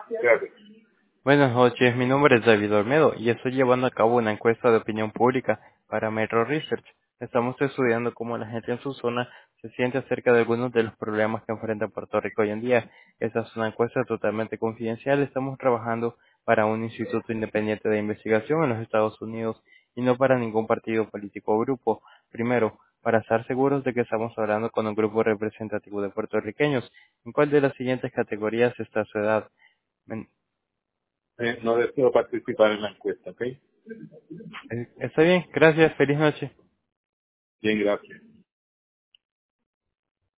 Gracias. Buenas noches, mi nombre es David Olmedo y estoy llevando a cabo una encuesta de opinión pública para Metro Research. Estamos estudiando cómo la gente en su zona se siente acerca de algunos de los problemas que enfrenta Puerto Rico hoy en día. Esta es una encuesta totalmente confidencial. Estamos trabajando para un instituto independiente de investigación en los Estados Unidos y no para ningún partido político o grupo. Primero, para estar seguros de que estamos hablando con un grupo representativo de puertorriqueños, ¿en cuál de las siguientes categorías está su edad? No deseo participar en la encuesta, ¿ok? Está bien, gracias, feliz noche. Bien, gracias.